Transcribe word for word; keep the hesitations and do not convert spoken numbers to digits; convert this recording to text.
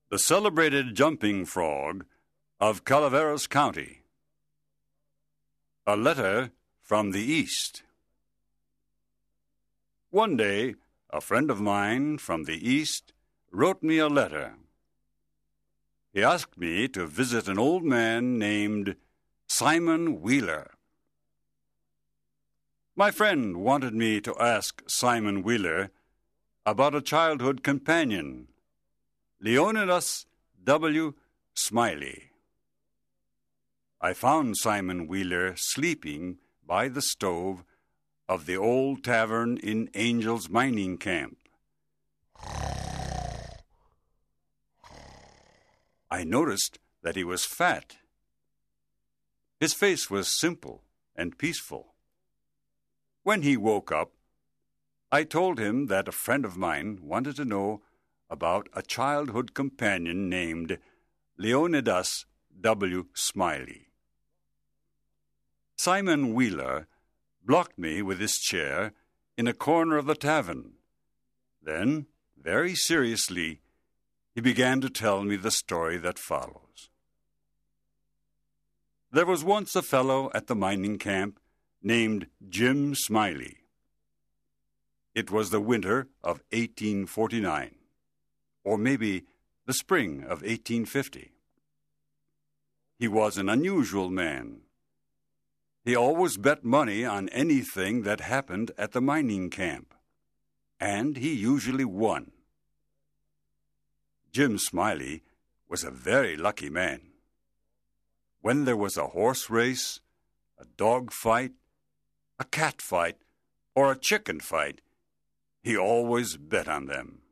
the celebrated jumping frog of Calaveras County. A letter from the East. One day, a friend of mine from the East wrote me a letter. He asked me to visit an old man named Simon Wheeler. My friend wanted me to ask Simon Wheeler about a childhood companion, Leonidas W. Smiley. I found Simon Wheeler sleeping by the stove of the old tavern in Angel's mining camp. I noticed that he was fat. His face was simple and peaceful. When he woke up, I told him that a friend of mine wanted to know about a childhood companion named Leonidas W. Smiley. Simon Wheeler blocked me with his chair in a corner of the tavern. Then, very seriously, he began to tell me the story that follows. There was once a fellow at the mining camp named Jim Smiley. It was the winter of eighteen forty-nine, or maybe the spring of eighteen fifty. He was an unusual man. He always bet money on anything that happened at the mining camp, and he usually won. Jim Smiley was a very lucky man. When there was a horse race, a dog fight, a cat fight, or a chicken fight, he always bet on them.